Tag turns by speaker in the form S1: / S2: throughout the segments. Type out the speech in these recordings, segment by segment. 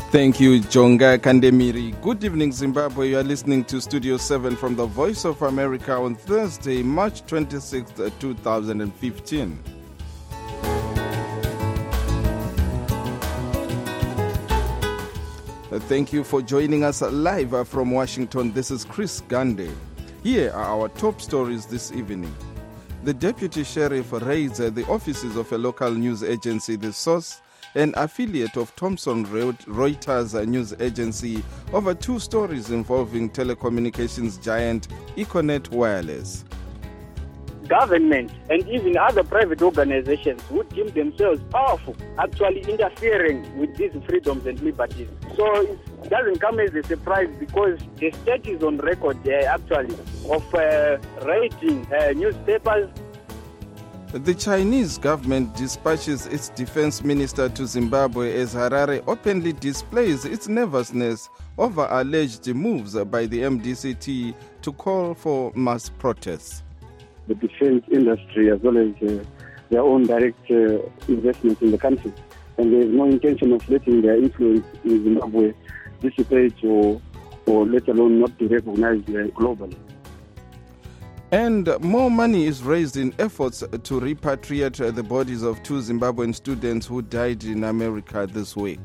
S1: Thank you, Jonga Kandemiri. Good evening, Zimbabwe. You are listening to Studio 7 from the Voice of America on Thursday, March 26th, 2015. Thank you for joining us live from Washington. This is Chris Gande. Here are our top stories this evening. The deputy sheriff raids the offices of a local news agency, The Source, an affiliate of Thomson Reuters news agency, over two stories involving telecommunications giant Econet Wireless.
S2: Government and even other private organizations who deem themselves powerful actually interfering with these freedoms and liberties. So it doesn't come as a surprise because the state is on record actually of raiding newspapers.
S1: The Chinese government dispatches its defense minister to Zimbabwe as Harare openly displays its nervousness over alleged moves by the MDCT to call for mass protests.
S3: The defense industry as well as their own direct investment in the country. And there is no intention of letting their influence in Zimbabwe dissipate or let alone not be recognized globally.
S1: And more money is raised in efforts to repatriate the bodies of two Zimbabwean students who died in America this week.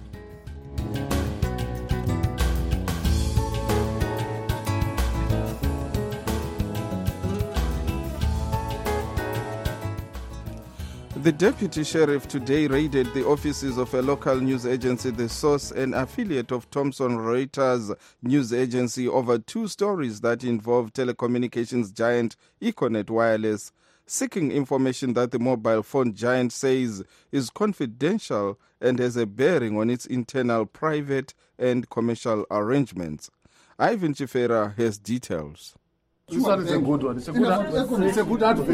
S1: The deputy sheriff today raided the offices of a local news agency, The Source, an affiliate of Thomson Reuters news agency, over two stories that involve telecommunications giant Econet Wireless, seeking information that the mobile phone giant says is confidential and has a bearing on its internal private and commercial arrangements. Ivan Chifera has details.
S4: This one is a good one. It's a good advert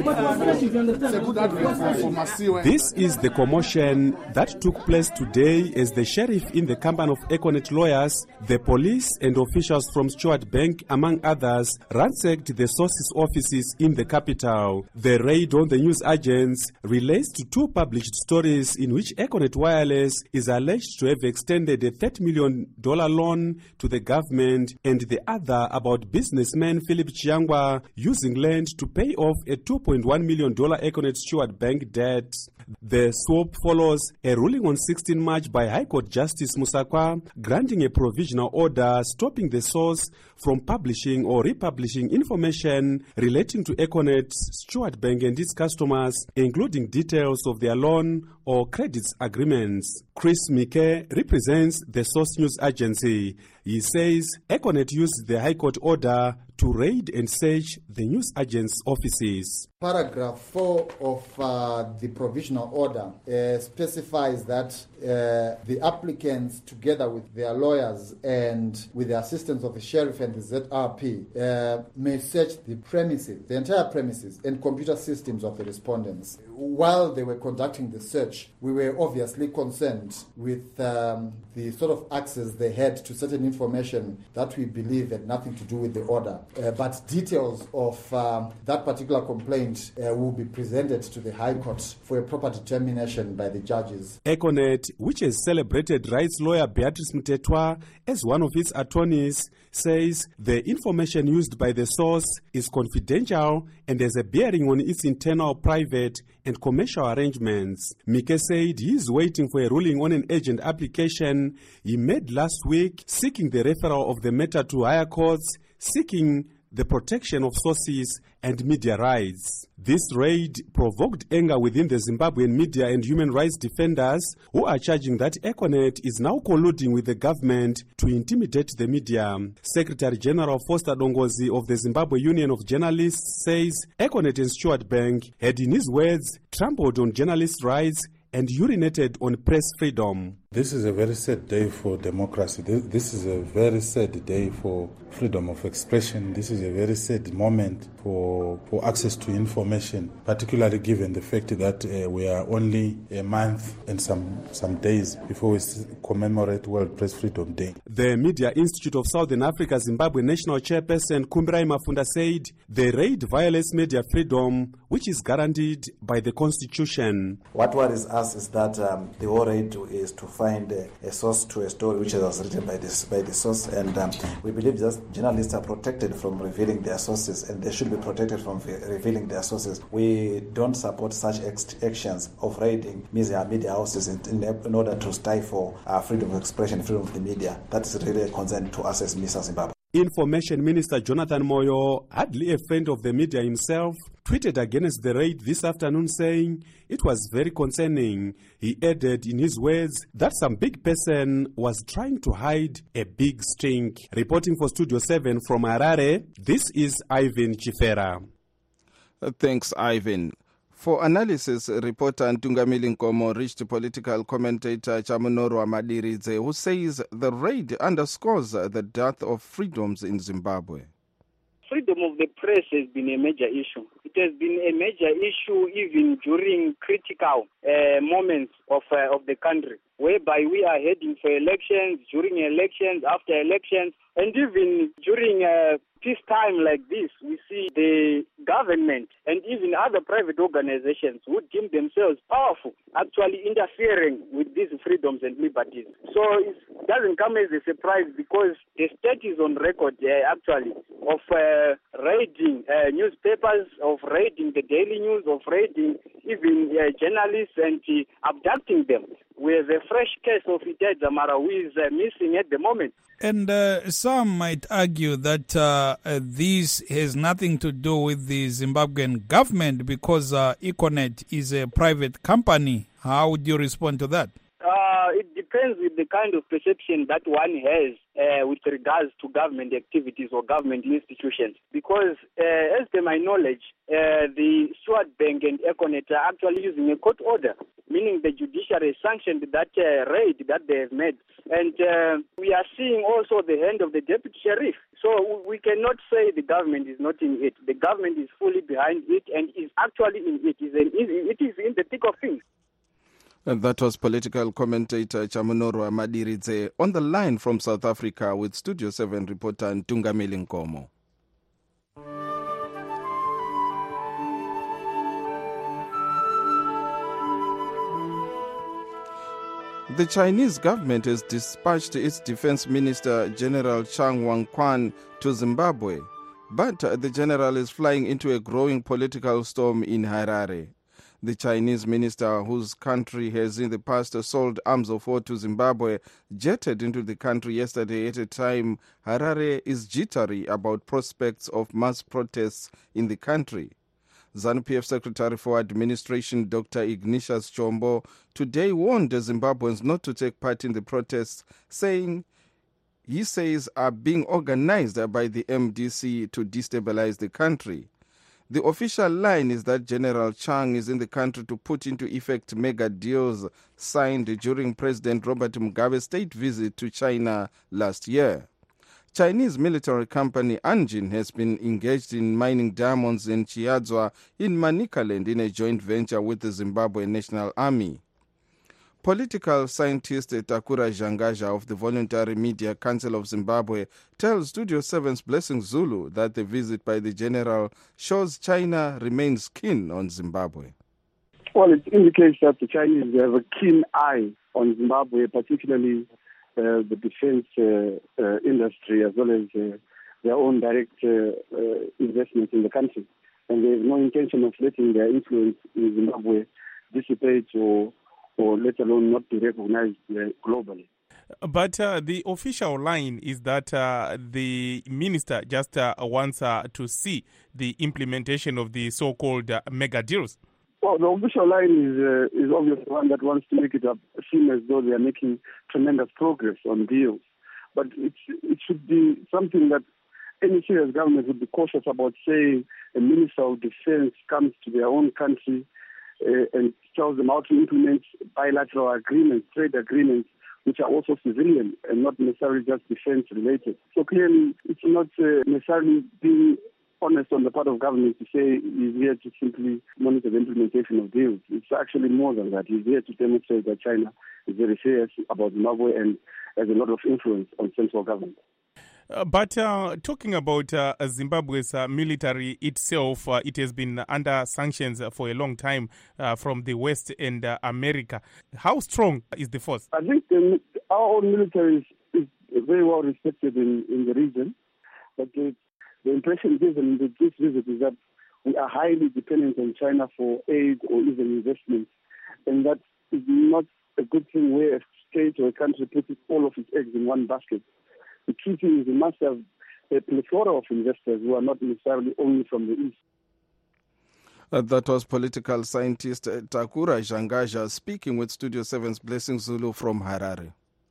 S4: for Masiwe.
S5: This is the commotion that took place today as the sheriff in the company of Econet lawyers, the police and officials from Stewart Bank, among others, ransacked the Source's offices in the capital. The raid on the news agents relates to two published stories in which Econet Wireless is alleged to have extended a $30 million loan to the government, and the other about businessman Philip Chiang using land to pay off a $2.1 million Econet Stewart Bank debt. The swap follows a ruling on 16 March by High Court Justice Musakwa granting a provisional order stopping the Source from publishing or republishing information relating to Econet Stewart Bank and its customers, including details of their loan or credits agreements. Chris Mike represents the Source News Agency. He says Econet used the High Court order to raid and search the news agent's offices.
S6: Paragraph 4 of the provisional order specifies that the applicants, together with their lawyers and with the assistance of the sheriff and the ZRP, may search the premises, the entire premises and computer systems of the respondents. While they were conducting the search, we were obviously concerned with the sort of access they had to certain information that we believe had nothing to do with the order. But details of that particular complaint will be presented to the High Court for a proper determination by the judges.
S5: Econet, which has celebrated rights lawyer Beatrice Mtetwa as one of its attorneys, says the information used by the Source is confidential and has a bearing on its internal private and commercial arrangements. Mike said he is waiting for a ruling on an agent application he made last week, seeking the referral of the matter to higher courts, seeking the protection of sources and media rights. This raid provoked anger within the Zimbabwean media and human rights defenders, who are charging that Econet is now colluding with the government to intimidate the media. Secretary General Foster Dongozi of the Zimbabwe Union of Journalists says Econet and Stewart Bank had, in his words, trampled on journalists' rights and urinated on press freedom.
S7: This is a very sad day for democracy. This is a very sad day for freedom of expression. This is a very sad moment for access to information, particularly given the fact that we are only a month and some days before we commemorate World Press Freedom Day.
S5: The Media Institute of Southern Africa Zimbabwe National Chairperson Kumbirai Mafunda said the raid violates media freedom, which is guaranteed by the Constitution.
S8: What worries us is that the whole raid is to fight find a source to a story which was written by the source, and we believe that journalists are protected from revealing their sources, and they should be protected from revealing their sources. We don't support such actions of raiding media houses in order to stifle freedom of expression, freedom of the media. That is really a concern to us as MISA Zimbabwe.
S5: Information Minister Jonathan Moyo, hardly a friend of the media himself, tweeted against the raid this afternoon saying it was very concerning. He added in his words that some big person was trying to hide a big stink. Reporting for Studio 7 from Harare, this is Ivan Chifera.
S1: Thanks, Ivan. For analysis, reporter Ntungamili Nkomo reached political commentator Chamunoro Madiridze, who says the raid underscores the dearth of freedoms in Zimbabwe.
S2: Freedom of the press has been a major issue. It has been a major issue even during critical moments of the country, whereby we are heading for elections, during elections, after elections, and even during peacetime like this, we see the government and even other private organizations who deem themselves powerful actually interfering with these freedoms and liberties. So it doesn't come as a surprise because the state is on record actually of raiding newspapers, of raiding the daily news, of raiding even journalists and abducting them. We have a fresh case of Ite Dzamara who is missing at the moment.
S9: And some might argue that this has nothing to do with the Zimbabwean government because Econet is a private company. How would you respond to that?
S2: It depends with the kind of perception that one has with regards to government activities or government institutions. Because as per my knowledge, the Stewart Bank and Econet are actually using a court order, meaning the judiciary sanctioned that raid that they have made. And we are seeing also the hand of the deputy sheriff. So we cannot say the government is not in it. The government is fully behind it and is actually in it. It is in the thick of things.
S1: And that was political commentator Chamunoro Madiridze on the line from South Africa with Studio 7 reporter Ntungamili Nkomo. The Chinese government has dispatched its defense minister, General Chang Wang-kwan, to Zimbabwe, but the general is flying into a growing political storm in Harare. The Chinese minister, whose country has in the past sold arms of war to Zimbabwe, jetted into the country yesterday at a time Harare is jittery about prospects of mass protests in the country. ZANU-PF Secretary for Administration Dr. Ignatius Chombo today warned the Zimbabweans not to take part in the protests, he says are being organized by the MDC to destabilize the country. The official line is that General Chang is in the country to put into effect mega deals signed during President Robert Mugabe's state visit to China last year. Chinese military company Anjin has been engaged in mining diamonds in Chiadzwa in Manicaland in a joint venture with the Zimbabwe National Army. Political scientist Takura Jangaja of the Voluntary Media Council of Zimbabwe tells Studio 7's Blessing Zulu that the visit by the general shows China remains keen on Zimbabwe.
S3: Well, it indicates that the Chinese have a keen eye on Zimbabwe, particularly the defense industry, as well as their own direct investments in the country. And they have no intention of letting their influence in Zimbabwe dissipate or let alone not be recognized globally.
S10: But the official line is that the minister just wants to see the implementation of the so-called mega deals.
S3: Well, the official line is obviously one that wants to make it seem as though they are making tremendous progress on deals. But it should be something that any serious government would be cautious about saying a minister of defense comes to their own country and tells them how to implement bilateral agreements, trade agreements, which are also civilian and not necessarily just defense-related. So clearly, it's not necessarily being honest on the part of government to say he's here to simply monitor the implementation of deals. It's actually more than that. He's here to demonstrate that China is very serious about Zimbabwe and has a lot of influence on central government.
S10: But talking about Zimbabwe's military itself, it has been under sanctions for a long time from the West and America. How strong is the force?
S3: I think our own military is very well respected in the region, but the impression given with this visit is that we are highly dependent on China for aid or even investment, and that is not a good thing where a state or a country puts all of its eggs in one basket. The key thing is we must have a plethora of investors who are not necessarily only from the East.
S1: That was political scientist Takura Jangaja speaking with Studio 7's Blessing Zulu from Harare.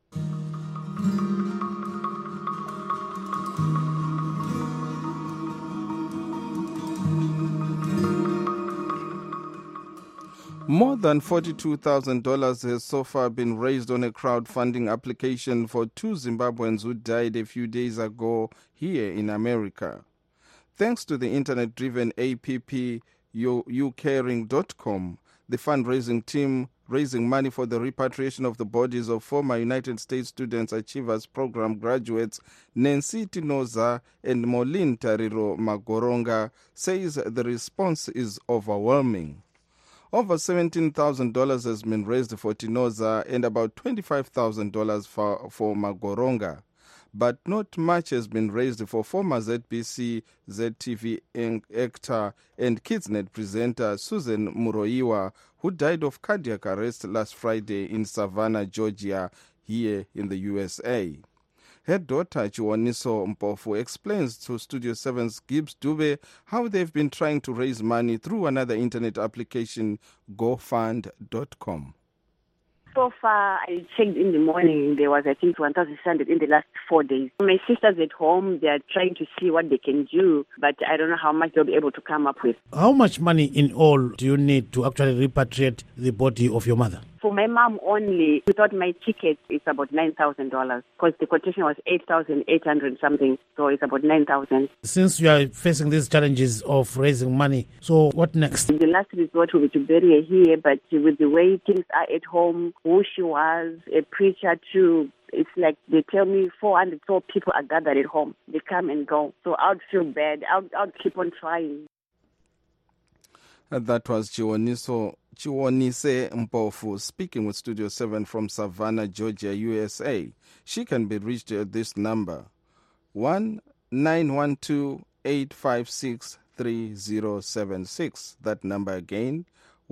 S1: More than $42,000 has so far been raised on a crowdfunding application for two Zimbabweans who died a few days ago here in America. Thanks to the internet-driven app youcaring.com, the fundraising team raising money for the repatriation of the bodies of former United States Students Achievers Program graduates Nancy Tinoza and Molin Tariro Magoronga says the response is overwhelming. Over $17,000 has been raised for Tinoza and about $25,000 for Magoronga. But not much has been raised for former ZBC, ZTV actor and Kidsnet presenter Susan Muroiwa, who died of cardiac arrest last Friday in Savannah, Georgia, here in the USA. Her daughter, Chiwoniso Mpofu, explains to Studio 7's Gibbs Dube how they've been trying to raise money through another internet application, GoFund.com.
S11: So far, I checked in the morning, there was, I think, 1,600 in the last 4 days. My sisters at home, they are trying to see what they can do, but I don't know how much they'll be able to come up with.
S12: How much money in all do you need to actually repatriate the body of your mother?
S11: For my mom only, without my ticket, it's about $9,000 because the quotation was 8,800 something, so it's about 9,000.
S12: Since you are facing these challenges of raising money, so what next?
S11: The last resort will be to bury her here, but with the way things are at home, who she was, a preacher too, it's like they tell me 404 people are gathered at home. They come and go. So I'd feel bad. I'll keep on trying.
S1: That was Chiwonise Mpofu speaking with Studio 7 from Savannah, Georgia, USA. She can be reached at this number, 1-912-856-3076. That number again,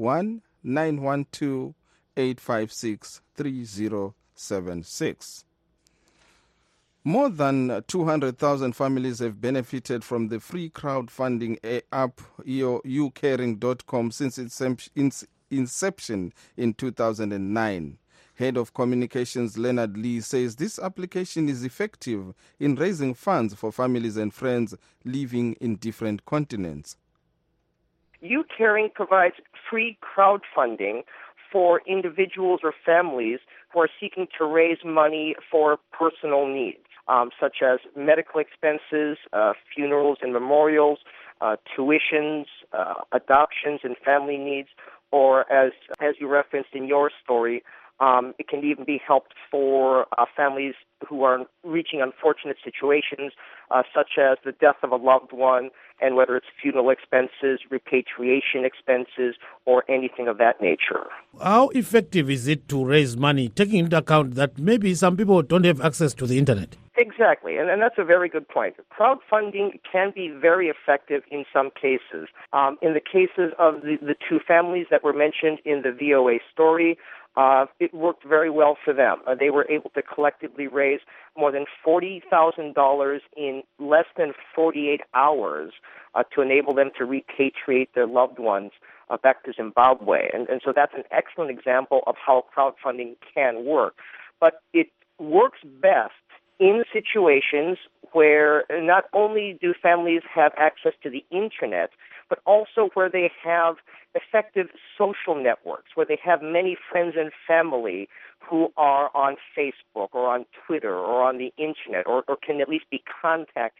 S1: 1-912-856-3076. More than 200,000 families have benefited from the free crowdfunding app youcaring.com since its inception in 2009. Head of Communications Leonard Lee says this application is effective in raising funds for families and friends living in different continents.
S13: YouCaring provides free crowdfunding for individuals or families who are seeking to raise money for personal needs, such as medical expenses, funerals and memorials, tuitions, adoptions and family needs, or as you referenced in your story, it can even be helped for families who are reaching unfortunate situations, such as the death of a loved one, and whether it's funeral expenses, repatriation expenses, or anything of that nature.
S12: How effective is it to raise money, taking into account that maybe some people don't have access to the internet?
S13: Exactly, and that's a very good point. Crowdfunding can be very effective in some cases. In the cases of the two families that were mentioned in the VOA story, it worked very well for them. They were able to collectively raise more than $40,000 in less than 48 hours to enable them to repatriate their loved ones back to Zimbabwe. And so that's an excellent example of how crowdfunding can work. But it works best in situations where not only do families have access to the internet, but also where they have effective social networks, where they have many friends and family who are on Facebook or on Twitter or on the internet or can at least be contacted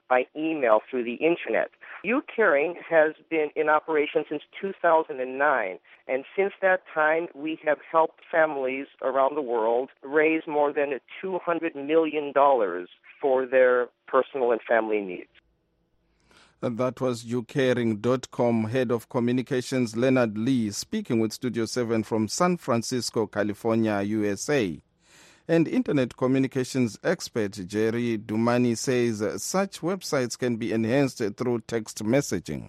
S13: by email through the Internet. UCaring has been in operation since 2009, and since that time, we have helped families around the world raise more than $200 million for their personal and family needs.
S1: That was ucaring.com head of communications Leonard Lee speaking with Studio 7 from San Francisco, California, USA. And internet communications expert Jerry Dumani says such websites can be enhanced through text messaging.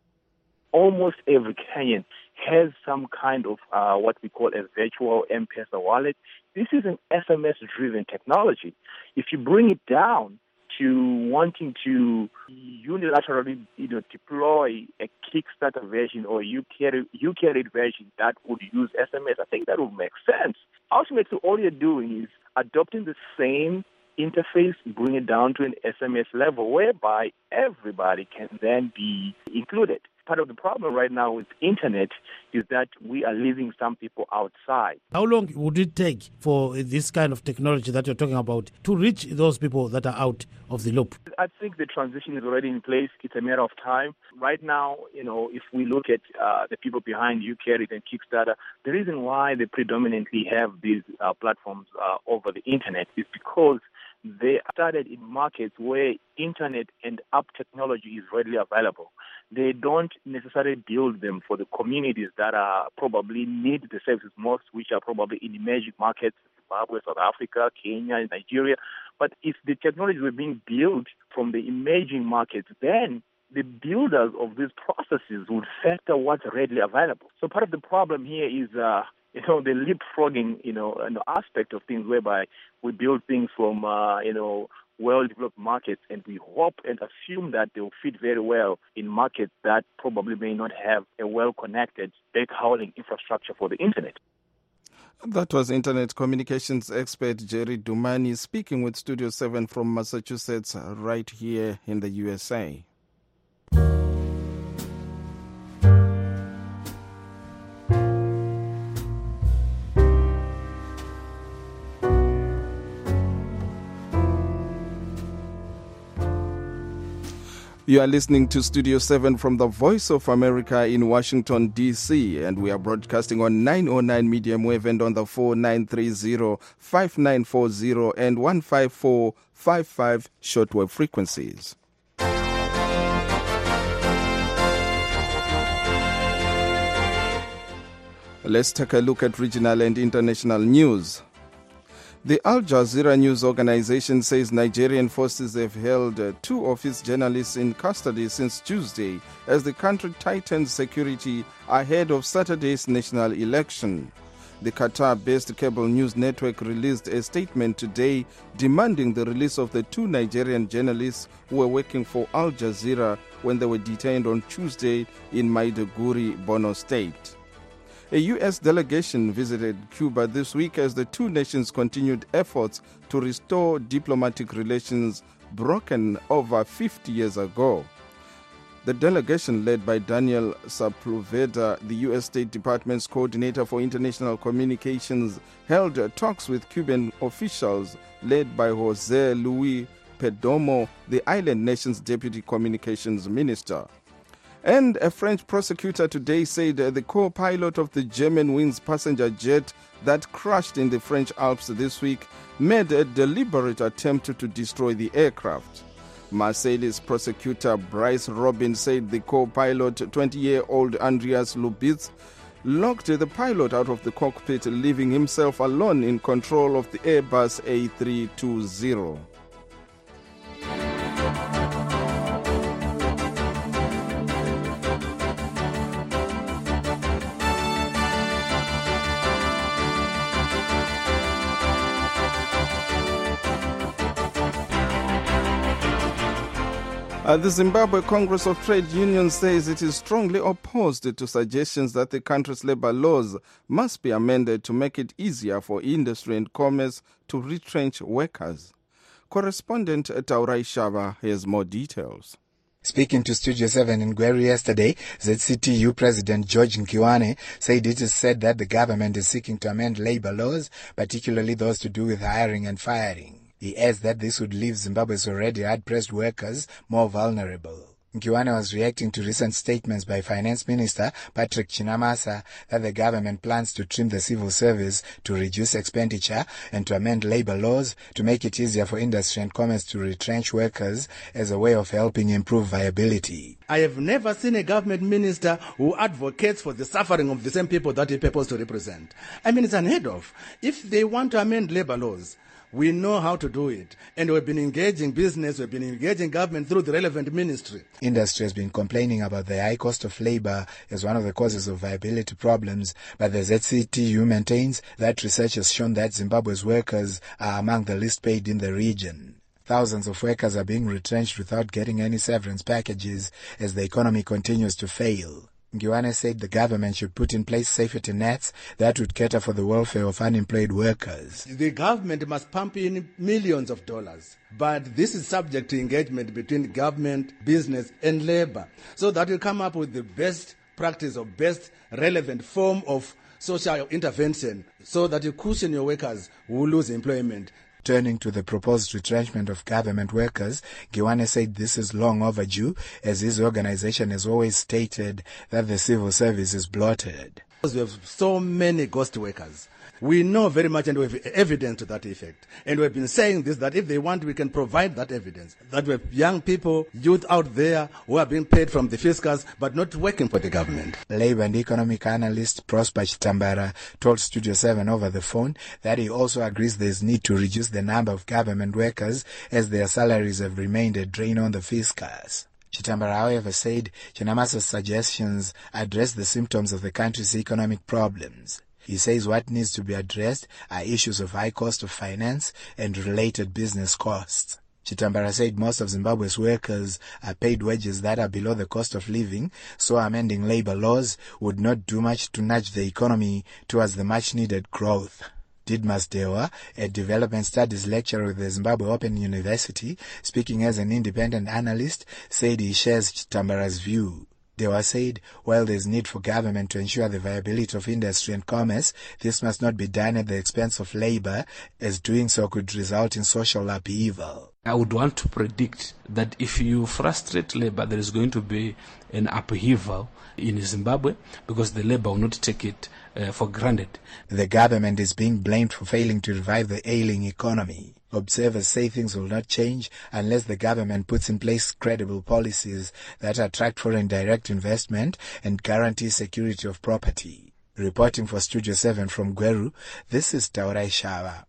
S14: Almost every Kenyan has some kind of what we call a virtual M-Pesa wallet. This is an SMS-driven technology. If you bring it down to wanting to unilaterally deploy a Kickstarter version or UCarry version that would use SMS, I think that would make sense. Ultimately, all you're doing is adopting the same interface, bring it down to an SMS level whereby everybody can then be included. Part of the problem right now with internet is that we are leaving some people outside.
S12: How long would it take for this kind of technology that you're talking about to reach those people that are out of the loop?
S14: I think the transition is already in place. It's a matter of time. Right now, if we look at the people behind UCarry and Kickstarter, the reason why they predominantly have these platforms over the internet is because they started in markets where internet and app technology is readily available. They don't necessarily build them for the communities that are probably need the services most, which are probably in emerging markets, Zimbabwe, South Africa, Kenya, Nigeria. But if the technologies were being built from the emerging markets, then the builders of these processes would factor what's readily available. So part of the problem here is the leapfrogging, an aspect of things whereby we build things from, well-developed markets, and we hope and assume that they will fit very well in markets that probably may not have a well-connected backhauling infrastructure for the internet.
S1: That was internet communications expert Jerry Dumani speaking with Studio 7 from Massachusetts right here in the USA. You are listening to Studio 7 from the Voice of America in Washington, D.C., and we are broadcasting on 909 medium wave and on the 4930, 5940, and 15455 shortwave frequencies. Let's take a look at regional and international news. The Al Jazeera News Organization says Nigerian forces have held two of its journalists in custody since Tuesday as the country tightens security ahead of Saturday's national election. The Qatar-based cable news network released a statement today demanding the release of the two Nigerian journalists who were working for Al Jazeera when they were detained on Tuesday in Maiduguri, Borno State. A U.S. delegation visited Cuba this week as the two nations continued efforts to restore diplomatic relations broken over 50 years ago. The delegation, led by Daniel Sepulveda, the U.S. State Department's coordinator for international communications, held talks with Cuban officials led by Jose Luis Perdomo, the island nation's deputy communications minister. And a French prosecutor today said the co-pilot of the Germanwings passenger jet that crashed in the French Alps this week made a deliberate attempt to destroy the aircraft. Marseille's prosecutor Bryce Robin said the co-pilot, 20-year-old Andreas Lubitz, locked the pilot out of the cockpit, leaving himself alone in control of the Airbus A320. The Zimbabwe Congress of Trade Unions says it is strongly opposed to suggestions that the country's labor laws must be amended to make it easier for industry and commerce to retrench workers. Correspondent Taurai Shava has more details.
S15: Speaking to Studio 7 in Gweru yesterday, ZCTU President George Nkiwane said it is said that the government is seeking to amend labor laws, particularly those to do with hiring and firing. He adds that this would leave Zimbabwe's already hard-pressed workers more vulnerable. Nkiwane was reacting to recent statements by Finance Minister Patrick Chinamasa that the government plans to trim the civil service to reduce expenditure and to amend labor laws to make it easier for industry and commerce to retrench workers as a way of helping improve viability.
S4: I have never seen a government minister who advocates for the suffering of the same people that he purports to represent. I mean, it's unheard of. If they want to amend labor laws, we know how to do it. And we've been engaging business, we've been engaging government through the relevant ministry.
S15: Industry has been complaining about the high cost of labor as one of the causes of viability problems, but the ZCTU maintains that research has shown that Zimbabwe's workers are among the least paid in the region. Thousands of workers are being retrenched without getting any severance packages as the economy continues to fail. Nkiwane said the government should put in place safety nets that would cater for the welfare of unemployed workers.
S4: The government must pump in millions of dollars, but this is subject to engagement between government, business, and labor, so that we come up with the best practice or best relevant form of social intervention, so that you cushion your workers who lose employment.
S15: Turning to the proposed retrenchment of government workers, Nkiwane said this is long overdue, as his organization has always stated that the civil service is bloated.
S4: We have so many ghost workers. We know very much and we have evidence to that effect. And we've been saying this, that if they want, we can provide that evidence. That we have young people, youth out there who are being paid from the fiscals but not working for the government.
S15: Labour and economic analyst Prosper Chitambara told Studio 7 over the phone that he also agrees there is need to reduce the number of government workers as their salaries have remained a drain on the fiscals. Chitambara, however, said Chinamasa's suggestions address the symptoms of the country's economic problems. He says what needs to be addressed are issues of high cost of finance and related business costs. Chitambara said most of Zimbabwe's workers are paid wages that are below the cost of living, so amending labor laws would not do much to nudge the economy towards the much-needed growth. Didmas Dewa, a development studies lecturer with the Zimbabwe Open University, speaking as an independent analyst, said he shares Chitambara's view. Dewa said, while there is need for government to ensure the viability of industry and commerce, this must not be done at the expense of labor, as doing so could result in social upheaval.
S16: I would want to predict that if you frustrate labor, there is going to be an upheaval in Zimbabwe because the labor will not take it for granted.
S15: The government is being blamed for failing to revive the ailing economy. Observers say things will not change unless the government puts in place credible policies that attract foreign direct investment and guarantee security of property. Reporting for Studio 7 from Gweru, this is Taurai Shava.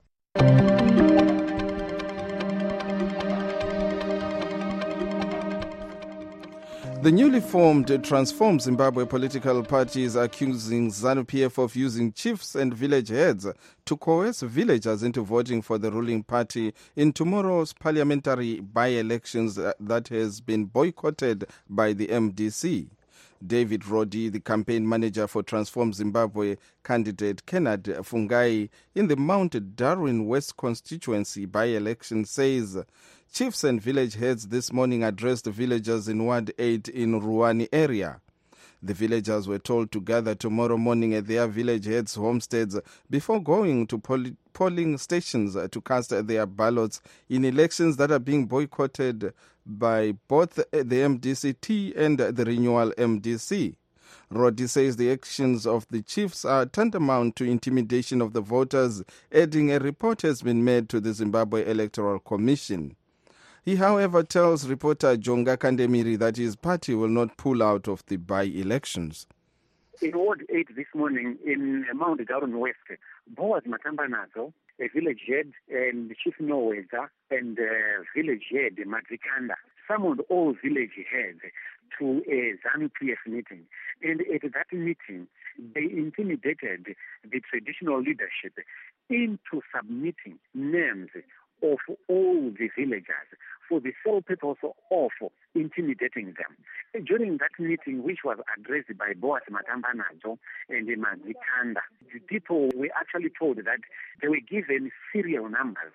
S1: The newly formed Transform Zimbabwe political party is accusing ZANU-PF of using chiefs and village heads to coerce villagers into voting for the ruling party in tomorrow's parliamentary by-elections that has been boycotted by the MDC. David Roddy, the campaign manager for Transform Zimbabwe candidate Kenneth Fungai in the Mount Darwin West constituency by-election, says chiefs and village heads this morning addressed villagers in Ward 8 in Ruani area. The villagers were told to gather tomorrow morning at their village heads' homesteads before going to polling stations to cast their ballots in elections that are being boycotted by both the MDC-T and the Renewal MDC. Roddy says the actions of the chiefs are tantamount to intimidation of the voters, adding a report has been made to the Zimbabwe Electoral Commission. He, however, tells reporter Jonga Kandemiri that his party will not pull out of the by-elections.
S17: In Ward 8 this morning in Mount Darwin West, Boaz Matambanazo, a village head, and Chief Noweza and village head Madzikanda summoned all village heads to a ZANU-PF meeting. And at that meeting, they intimidated the traditional leadership into submitting names of all the villagers for the sole purpose of intimidating them. During that meeting, which was addressed by Boaz Matambanazo and Madzikanda, the people were actually told that they were given serial numbers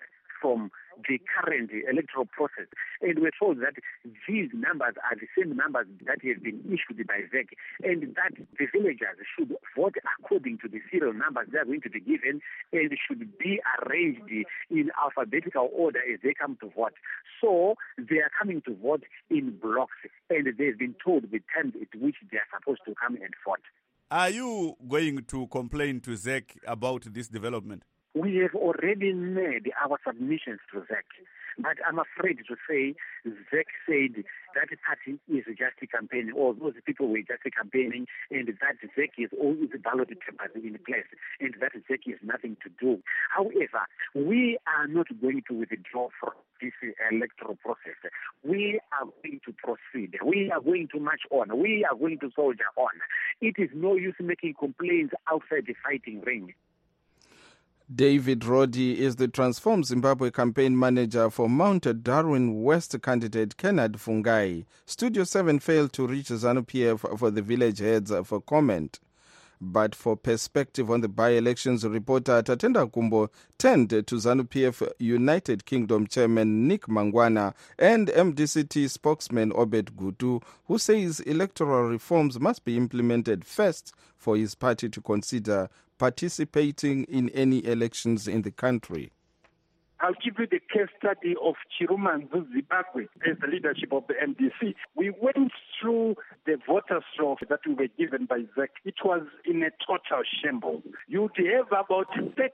S17: from the current electoral process. And we're told that these numbers are the same numbers that have been issued by ZEC, and that the villagers should vote according to the serial numbers they are going to be given, and should be arranged in alphabetical order as they come to vote. So they are coming to vote in blocks, and they've been told the time at which they are supposed to come and vote.
S18: Are you going to complain to ZEC about this development?
S17: We have already made our submissions to ZEC, but I'm afraid to say ZEC said that party is just campaigning, or those people were just campaigning, and that ZEC is all the ballot papers in place, and that ZEC has nothing to do. However, we are not going to withdraw from this electoral process. We are going to proceed. We are going to march on. We are going to soldier on. It is no use making complaints outside the fighting ring.
S1: David Roddy is the Transform Zimbabwe campaign manager for Mount Darwin West candidate Kenneth Fungai. Studio 7 failed to reach ZANU-PF for the village heads for comment. But for perspective on the by-elections, reporter Tatenda Kumbo turned to ZANU-PF United Kingdom chairman Nick Mangwana and MDCT spokesman Obed Gutu, who says electoral reforms must be implemented first for his party to consider participating in any elections in the country.
S19: I'll give you the case study of Chiruma Zimbabwe as the leadership of the MDC. We went through the voters' roll that we were given by ZEC. It was in a total shambles. You'd have about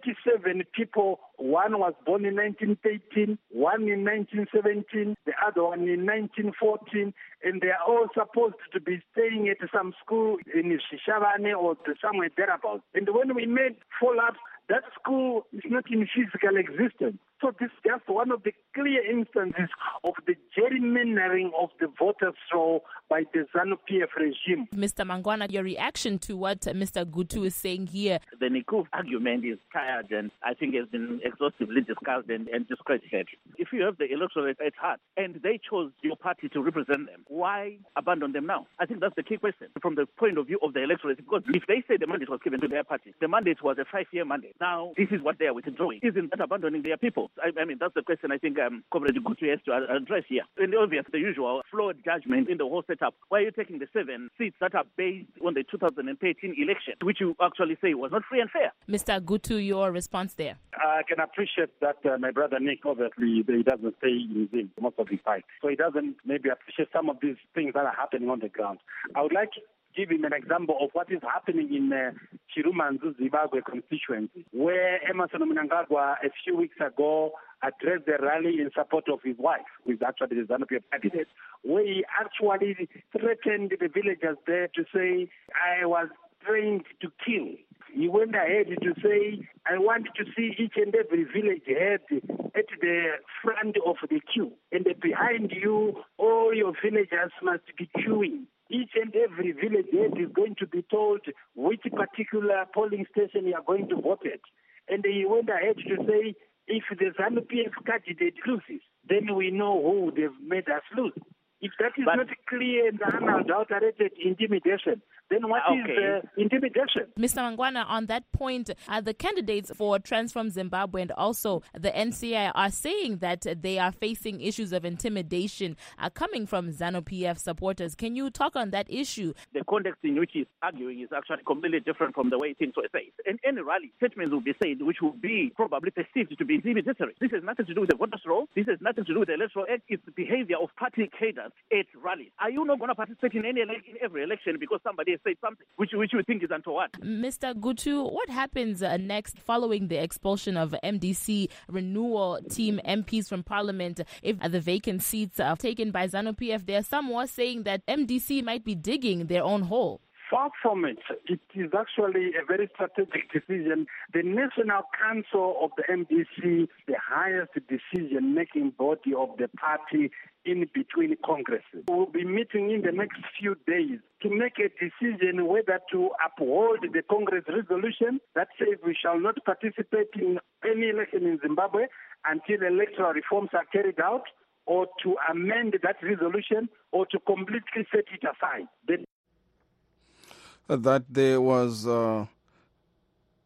S19: 37 people. One was born in 1913, one in 1917, the other one in 1914, and they are all supposed to be staying at some school in Shishavane or somewhere thereabouts. And when we made follow-ups, that school is not in physical existence. So this is just one of the clear instances of the gerrymandering of the voters' roll by the ZANU-PF regime.
S20: Mr. Mangwana, your reaction to what Mr. Gutu is saying here?
S21: The Niku argument is tired and I think has been exhaustively discussed and discredited. If you have the electorate at heart and they chose your party to represent them, why abandon them now? I think that's the key question from the point of view of the electorate, because if they say the mandate was given to their party, the mandate was a 5-year mandate. Now, this is what they are withdrawing. Isn't that abandoning their people? I mean, that's the question I think Comrade Gutu has to address here. And obviously, the usual flawed judgment in the whole setup. Why are you taking the 7 seats that are based on the 2013 election, which you actually say was not free and fair?
S20: Mr. Gutu, your response there?
S19: I can appreciate that my brother Nick, obviously, he doesn't stay in Zim most of the time. So he doesn't maybe appreciate some of these things that are happening on the ground. I would like to give him an example of what is happening in Chiruma Zimbabwe constituency, where Emerson Mnangagwa a few weeks ago addressed the rally in support of his wife, who is actually the ZANU-PF candidate, where he actually threatened the villagers there to say, I was trained to kill. He went ahead to say, I want to see each and every village head at the front of the queue. And behind you, all your villagers must be queuing. Each and every village head is going to be told which particular polling station you are going to vote at. And he went ahead to say, if the ZANU-PF candidate loses, then we know who they've made us lose. If that is not clear and unadulterated intimidation, then what is intimidation?
S20: Mr. Mangwana, on that point, the candidates for Transform Zimbabwe and also the NCI are saying that they are facing issues of intimidation coming from ZANU-PF supporters. Can you talk on that issue?
S21: The context in which he's arguing is actually completely different from the way things were said. In any rally, statements will be said which will be probably perceived to be intimidatory. This has nothing to do with the voters' roll. This has nothing to do with the electoral act. It's the behavior of party cadres at rallies. Are you not going to participate in every election because somebody has said something which you think is untoward?
S20: Mr. Gutu, what happens next following the expulsion of MDC renewal team MPs from Parliament if the vacant seats are taken by ZANU-PF? There are some who are saying that MDC might be digging their own hole.
S19: Far from it. It is actually a very strategic decision. The National Council of the MDC, the highest decision-making body of the party in between congresses, will be meeting in the next few days to make a decision whether to uphold the Congress resolution that says we shall not participate in any election in Zimbabwe until electoral reforms are carried out, or to amend that resolution, or to completely set it aside.
S1: That there was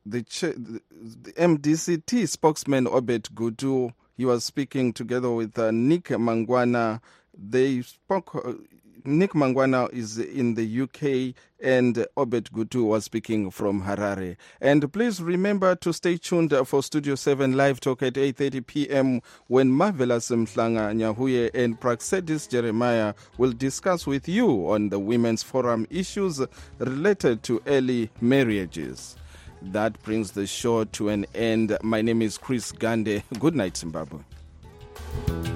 S1: the MDCT spokesman Obed Gutu, he was speaking together with Nick Mangwana. They spoke. Nick Mangwana is in the UK and Obed Gutu was speaking from Harare. And please remember to stay tuned for Studio 7 Live Talk at 8:30 p.m. when Marvelous Mhlanga Nyahuye and Praxedis Jeremiah will discuss with you on the Women's Forum issues related to early marriages. That brings the show to an end. My name is Chris Gande. Good night, Zimbabwe.